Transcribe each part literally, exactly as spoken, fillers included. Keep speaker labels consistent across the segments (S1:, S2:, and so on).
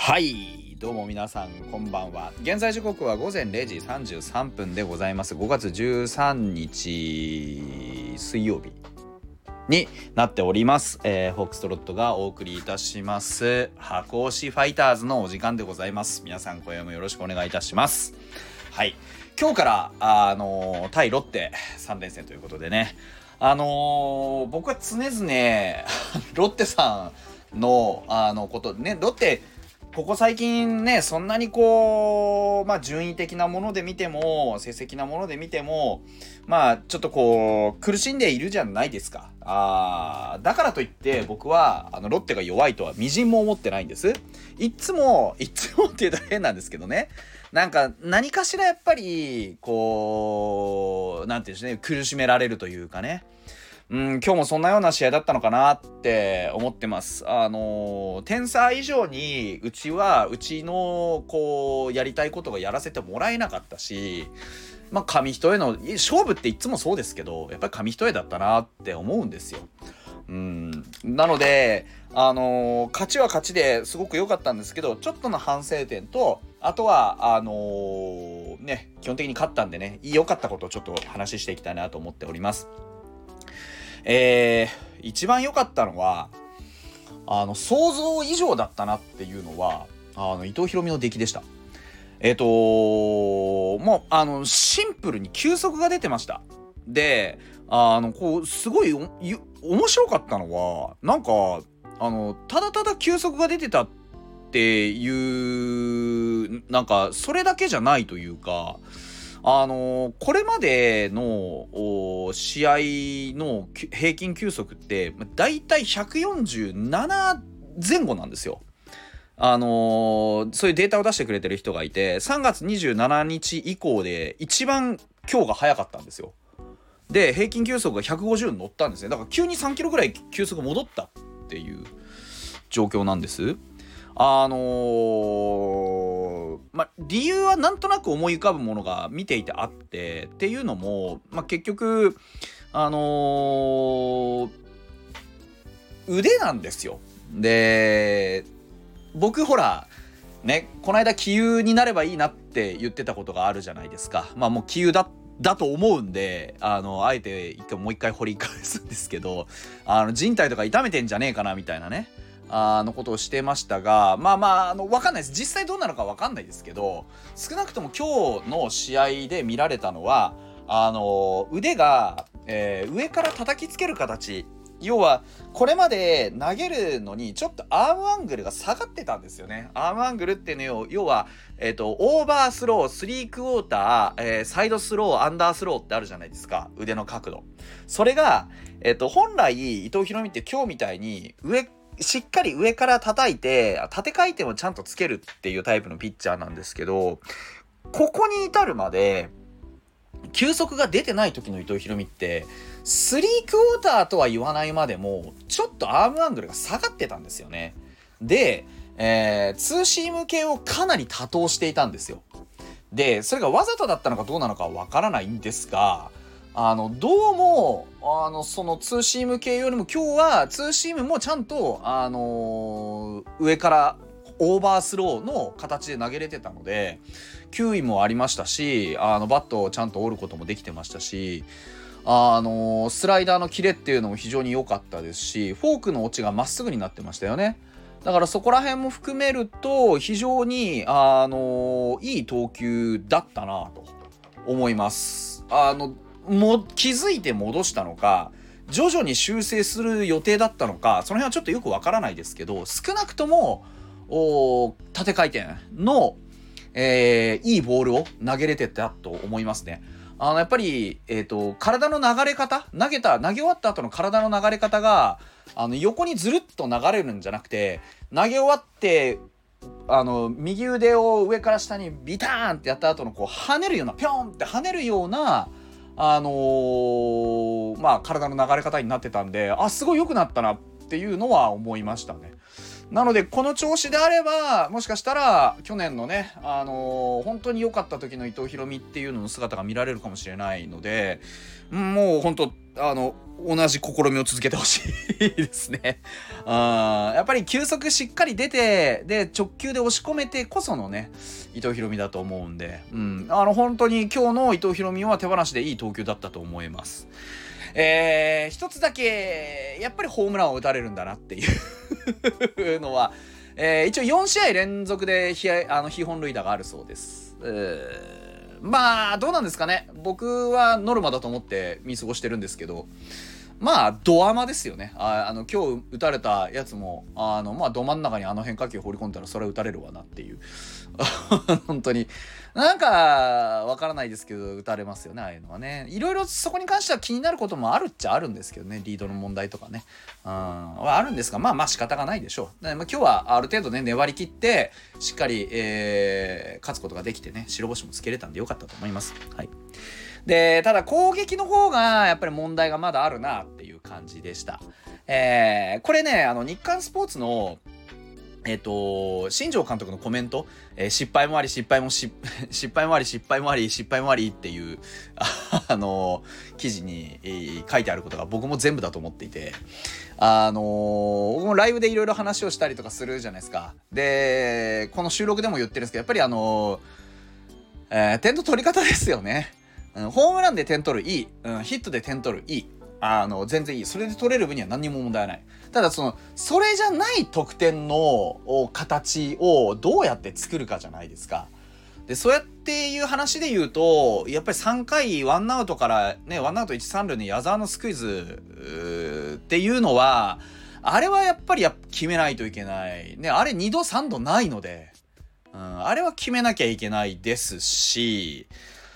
S1: はい、どうも皆さんこんばんは。現在時刻はごぜんれいじさんじゅうさんぷんでございます。ごがつじゅうさんにち水曜日になっております。えー、フォックストロットがお送りいたします箱推しファイターズのお時間でございます。皆さん今夜もよろしくお願いいたします。はい、今日からあのー、対ロッテさんれんせんということでね、あのー、僕は常々ロッテさんのあのことね、ロッテここ最近ね、そんなにこうまあ順位的なもので見ても成績なもので見てもまあちょっとこう苦しんでいるじゃないですか。あだからといって僕はあのロッテが弱いとはみじんも思ってないんです。いつもいつもって言うと変なんですけどね、なんか何かしらやっぱりこうなんていうんですね、苦しめられるというかね、うん、今日もそんなような試合だったのかなって思ってます。あのー、点差以上にうちはうちのこうやりたいことがやらせてもらえなかったし、まあ紙一重の勝負っていつもそうですけど、やっぱり紙一重だったなって思うんですよ。うん、なので、あのー、勝ちは勝ちですごく良かったんですけど、ちょっとの反省点と、あとはあのー、ね基本的に勝ったんでね、良かったことをちょっと話していきたいなと思っております。えー、一番良かったのはあの想像以上だったなっていうのはあの伊藤大海の出来でした。えっ、ー、ともうあのシンプルに球速が出てました。であのこうすごいお面白かったのはなんかあのただただ球速が出てたっていうなんかそれだけじゃないというか、あのー、これまでの試合の平均球速ってだいたいひゃくよんじゅうななぜん後なんですよ。あのー、そういうデータを出してくれてる人がいて、さんがつにじゅうしちにち以降で一番今日が速かったんですよ。で平均球速がひゃくごじゅう乗ったんですね。だから急にさんキロぐらい球速戻ったっていう状況なんです。あのー、ま理由はなんとなく思い浮かぶものが見ていてあってっていうのも、ま結局あのー、腕なんですよ。で僕ほらね、この間気優になればいいなって言ってたことがあるじゃないですか。まあもう気優だだと思うんで、あのあえて一回もう一回掘り返すんですけど、あの靭帯とか痛めてんじゃねえかなみたいなね、あのことをしてましたが、まあまああの分かんないです。実際どうなのか分かんないですけど、少なくとも今日の試合で見られたのはあの腕が、えー、上から叩きつける形、要はこれまで投げるのにちょっとアームアングルが下がってたんですよね。アームアングルっていうのを要は、えーと、オーバースロー、スリークォーター、えー、サイドスロー、アンダースローってあるじゃないですか、腕の角度。それが、えーと、本来伊藤大海って今日みたいに上しっかり上から叩いて縦回転をちゃんとつけるっていうタイプのピッチャーなんですけど、ここに至るまで球速が出てない時の伊藤大海ってスリークォーターとは言わないまでもちょっとアームアングルが下がってたんですよね。で、えー、ツーシーム系をかなり多投していたんですよ。でそれがわざとだったのかどうなのかはわからないんですが、あのどうもあのそのツーシーム系よりも今日はツーシームもちゃんと、あのー、上からオーバースローの形で投げれてたので球威もありましたし、あのバットをちゃんと折ることもできてましたし、あのー、スライダーのキレっていうのも非常に良かったですし、フォークの落ちがまっすぐになってましたよね。だからそこら辺も含めると非常に、あのー、いい投球だったなと思います。あのも気づいて戻したのか徐々に修正する予定だったのか、その辺はちょっとよくわからないですけど、少なくとも縦回転の、えー、いいボールを投げれてたと思いますね。あのやっぱり、えーと、体の流れ方、投げた投げ終わった後の体の流れ方があの横にずるっと流れるんじゃなくて、投げ終わってあの右腕を上から下にビターンってやった後のこう跳ねるような、ピョンって跳ねるようなあのー、まあ体の流れ方になってたんで、あすごい良くなったなっていうのは思いましたね。なのでこの調子であればもしかしたら去年のね、あのー、本当に良かった時の伊藤大海っていうのの姿が見られるかもしれないので、もう本当あの同じ試みを続けてほしいですね。あやっぱり球速しっかり出てで直球で押し込めてこそのね伊藤大海だと思うんで、うん、あの本当に今日の伊藤大海は手放しでいい投球だったと思います。えー、一つだけやっぱりホームランを打たれるんだなっていうのは、えー、一応よんしあい連続で被あの被本塁打があるそうです。えー、まあどうなんですかね。僕はノルマだと思って見過ごしてるんですけど、まあドアマですよね。ああの今日打たれたやつもあのまあど真ん中にあの変化球放り込んだらそれは打たれるわなっていう本当になんかわからないですけど打たれますよね、ああいうのはね。いろいろそこに関しては気になることもあるっちゃあるんですけどね、リードの問題とかね、うん、はあるんですが、まあまあ仕方がないでしょう。で、まあ、今日はある程度ね粘り切ってしっかり、えー、勝つことができてね白星もつけれたんでよかったと思います。はい。でただ攻撃の方がやっぱり問題がまだあるなっていう感じでした。えー、これねあの日刊スポーツのえっと新庄監督のコメント、えー、失敗もあり失敗もし失敗もあり失敗もあり失敗もありっていうあの記事に、えー、書いてあることが僕も全部だと思っていて、あのー、僕もライブでいろいろ話をしたりとかするじゃないですか。でこの収録でも言ってるんですけどやっぱりあのーえー、点の取り方ですよね。うん、ホームランで点取るいい、うん、ヒットで点取るいい、あの全然いい、それで取れる分には何にも問題ない。ただそのそれじゃない得点の形をどうやって作るかじゃないですか。でそうやっていう話で言うとやっぱりさんかいワンアウトからねワンアウトいち、さん塁に矢沢のスクイズっていうのはあれはやっぱりや決めないといけないね。あれにどさんどないので、うん、あれは決めなきゃいけないですし、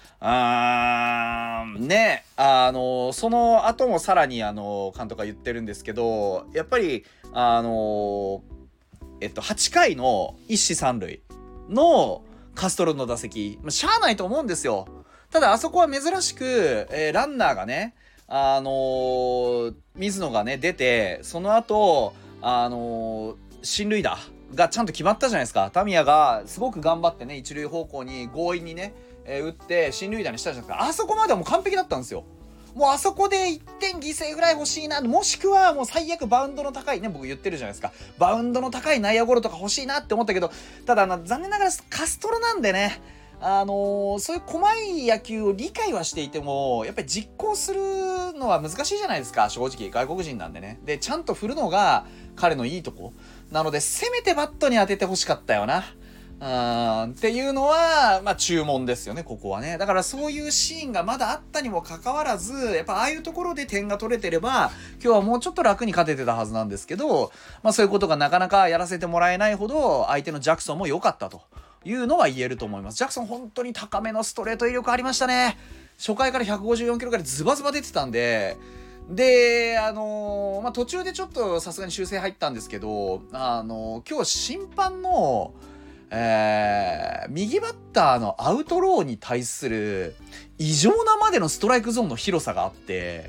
S1: あーね、あのその後もさらにあの監督が言ってるんですけど、やっぱりあのえっとはちかいの一死三塁のカストロの打席、まあ、しゃあないと思うんですよ。ただあそこは珍しく、えー、ランナーがねあのー、水野がね出てその後あのー、進塁打がちゃんと決まったじゃないですか。タミヤがすごく頑張ってね一塁方向に強引にねえー、打って進塁打にしたじゃないですか。あそこまではもう完璧だったんですよ。もうあそこでいってん犠牲フライ欲しいな、もしくはもう最悪バウンドの高いね、僕言ってるじゃないですか、バウンドの高い内野ゴロとか欲しいなって思ったけど、ただ残念ながらカストロなんでね、あのー、そういう細い野球を理解はしていてもやっぱり実行するのは難しいじゃないですか。正直外国人なんでね。でちゃんと振るのが彼のいいとこなので、せめてバットに当てて欲しかったよなあっていうのは、まあ注文ですよね、ここはね。だからそういうシーンがまだあったにもかかわらず、やっぱああいうところで点が取れてれば、今日はもうちょっと楽に勝ててたはずなんですけど、まあそういうことがなかなかやらせてもらえないほど、相手のジャクソンも良かったというのは言えると思います。ジャクソン本当に高めのストレート威力ありましたね。初回からひゃくごじゅうよんキロからズバズバ出てたんで、で、あのー、まあ途中でちょっとさすがに修正入ったんですけど、あのー、今日審判の、えー、右バッターのアウトローに対する異常なまでのストライクゾーンの広さがあって、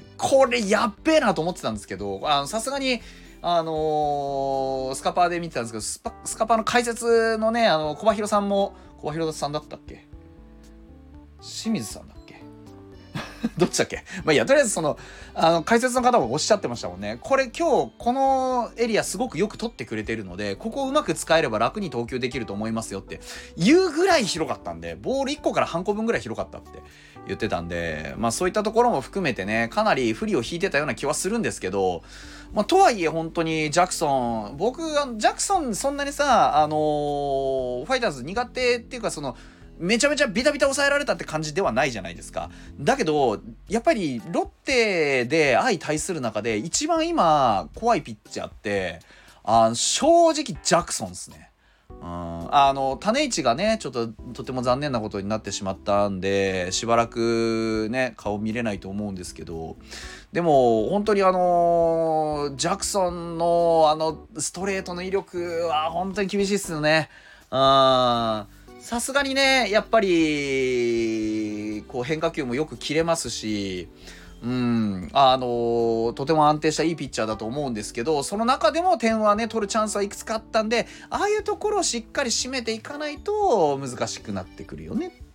S1: これやっべえなと思ってたんですけど、さすがにあのー、スカパーで見てたんですけど、スパスカパーの解説のね、あの小葉弘さんも、小葉弘さんだったっけ、清水さんだっけどっちだっけ、まあいいや、とりあえずそのあの解説の方もおっしゃってましたもんね。これ今日このエリアすごくよく取ってくれてるので、ここをうまく使えれば楽に投球できると思いますよっていうぐらい広かったんで、ボールいっこから半個分ぐらい広かったって言ってたんで、まあそういったところも含めてね、かなり不利を引いてたような気はするんですけど、まあとはいえ本当にジャクソン、僕ジャクソンそんなにさ、あのー、ファイターズ苦手っていうか、そのめちゃめちゃビタビタ抑えられたって感じではないじゃないですか。だけどやっぱりロッテで相対する中で一番今怖いピッチャーってあ正直ジャクソンですね。うん、あの種市がねちょっととても残念なことになってしまったんで、しばらくね顔見れないと思うんですけど、でも本当にあのジャクソンのあのストレートの威力は本当に厳しいっすよね。うんさすがにねやっぱりこう変化球もよく切れますし、うんあのー、とても安定したいいピッチャーだと思うんですけど、その中でも点はね取るチャンスはいくつかあったんで、ああいうところをしっかり締めていかないと難しくなってくるよねっ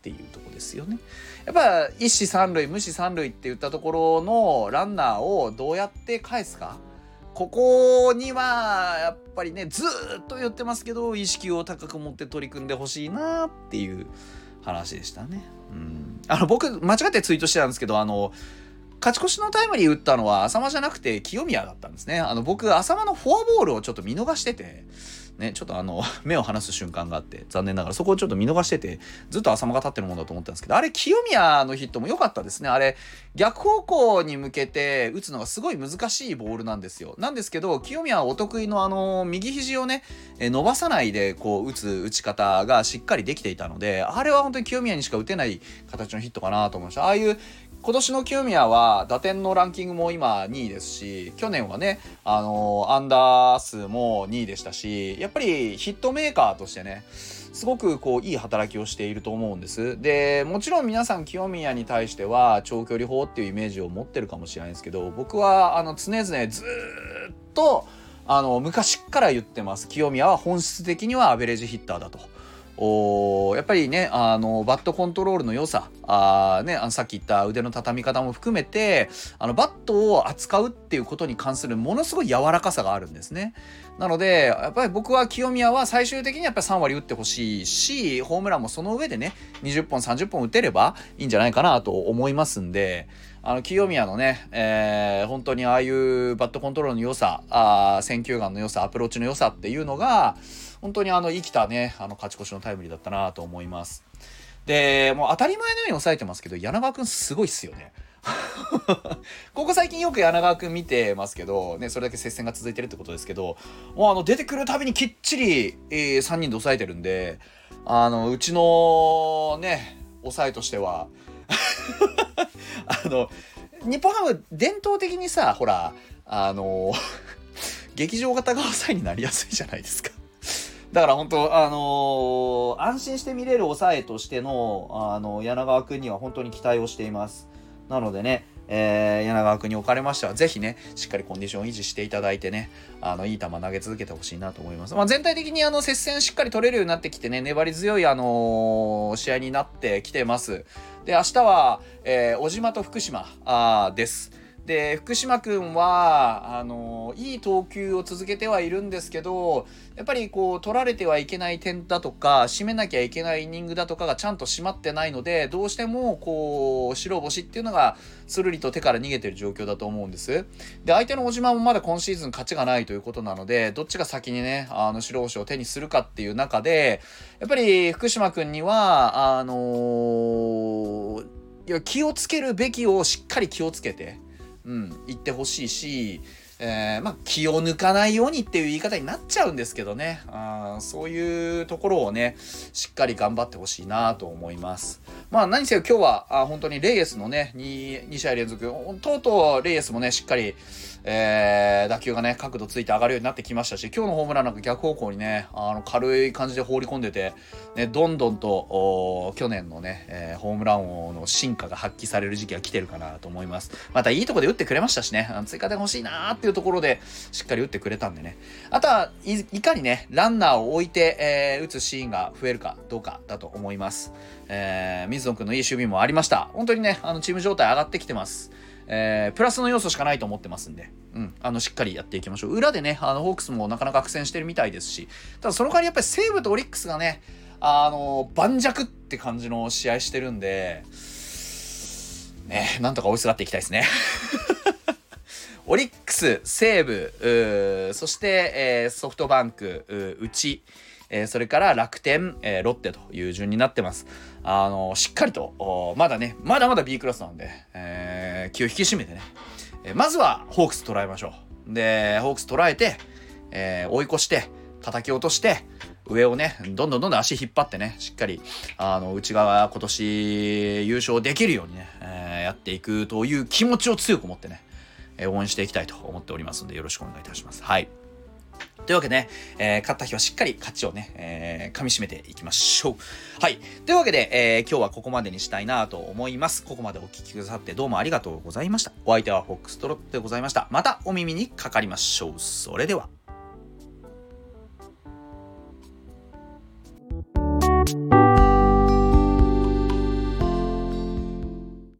S1: っていうところですよね。やっぱ一死三塁無死三塁っていったところのランナーをどうやって返すか、ここにはやっぱりねずーっと言ってますけど意識を高く持って取り組んでほしいなっていう話でしたね。うん、あの僕間違ってツイートしてたんですけど、あの勝ち越しのタイムリー打ったのは浅間じゃなくて清宮だったんですね。あの僕浅間のフォアボールをちょっと見逃しててね、ちょっとあの目を離す瞬間があって残念ながらそこをちょっと見逃してて、ずっと浅間が立ってるもんだと思ったんですけど、あれ清宮のヒットも良かったですね。あれ逆方向に向けて打つのがすごい難しいボールなんですよ。なんですけど清宮はお得意のあの右肘をね伸ばさないでこう打つ打ち方がしっかりできていたので、あれは本当に清宮にしか打てない形のヒットかなと思いました。ああいう今年の清宮は打点のランキングも今にいですし、去年はね、あのー、アンダー数もにいでしたし、やっぱりヒットメーカーとしてね、すごくこういい働きをしていると思うんです。で、もちろん皆さん清宮に対しては長距離砲っていうイメージを持ってるかもしれないんですけど、僕はあの常々ずーっとあの昔から言ってます。清宮は本質的にはアベレージヒッターだと。おやっぱりねあのバットコントロールの良さあ、ね、あのさっき言った腕の畳み方も含めてあのバットを扱うっていうことに関するものすごい柔らかさがあるんですね。なのでやっぱり僕は清宮は最終的にやっぱりさん割打ってほしいし、ホームランもその上でねにじゅっぽんさんじゅっぽん打てればいいんじゃないかなと思いますんで、あの清宮のね、えー、本当にああいうバットコントロールの良さあ選球眼の良さアプローチの良さっていうのが本当にあの生きたねあの勝ち越しのタイムリーだったなと思います。でもう当たり前のように抑えてますけど柳川くんすごいっすよねここ最近よく柳川くん見てますけどね、それだけ接戦が続いてるってことですけど、もうあの出てくるたびにきっちり、えー、さんにんで抑えてるんで、あのうちのね抑えとしてはあの日本ハム伝統的にさほらあの劇場型が抑えになりやすいじゃないですか。だから本当あのー、安心して見れる抑えとしてのあの柳川くんには本当に期待をしています。なのでね、えー、柳川くんにおかれましてはぜひねしっかりコンディションを維持していただいてね、あのいい球投げ続けてほしいなと思います。まあ、全体的にあの接戦しっかり取れるようになってきてね、粘り強いあのー、試合になってきてます。で明日は、えー、小島と福島あです。で福島くんはあのいい投球を続けてはいるんですけど、やっぱりこう取られてはいけない点だとか締めなきゃいけないイニングだとかがちゃんと締まってないので、どうしてもこう白星っていうのがスルリと手から逃げてる状況だと思うんです。で相手の小島もまだ今シーズン勝ちがないということなので、どっちが先にねあの白星を手にするかっていう中で、やっぱり福島くんにはあのー、いや気をつけるべきをしっかり気をつけてうん、言ってほしいし、えーまあ、気を抜かないようにっていう言い方になっちゃうんですけどね、あそういうところをねしっかり頑張ってほしいなと思います。まあ何せよ今日はあ本当にレイエスのね 2, 2試合連続とうとうレイエスもねしっかり、えー、打球がね角度ついて上がるようになってきましたし、今日のホームランなんか逆方向にねあの軽い感じで放り込んでて、ね、どんどんと去年のね、えー、ホームラン王の進化が発揮される時期が来てるかなと思います。またいいところで打ってくれましたしね、追加点欲しいなーっていうところでしっかり打ってくれたんでね、あとはい、いかにねランナーを置いて、えー、打つシーンが増えるかどうかだと思います。えー、水野くんのいい守備もありました。本当にねあのチーム状態上がってきてます。えー、プラスの要素しかないと思ってますんで、うん、あのしっかりやっていきましょう。裏でねあのホークスもなかなか苦戦してるみたいですし、ただその代わりやっぱり西武とオリックスがねあの盤石って感じの試合してるんでね、なんとか追いすがっていきたいですねオリックス、西武、そして、えー、ソフトバンク、うち、えー、それから楽天、えー、ロッテという順になってます。あのー、しっかりとまだねまだまだ B クラスなんで、えー、気を引き締めてね、えー、まずはホークス捉えましょう。でホークス捉えて、えー、追い越して叩き落として上をねどんどんどんどん足引っ張ってねしっかりあの内側今年優勝できるようにね、えー、やっていくという気持ちを強く持ってね応援していきたいと思っておりますのでよろしくお願いいたします。はい。というわけでね、えー、勝った日はしっかり勝ちをね、えー、噛み締めていきましょう。はい。というわけで、えー、今日はここまでにしたいなと思います。ここまでお聞きくださってどうもありがとうございました。お相手はフォックストロットでございました。またお耳にかかりましょう。それでは。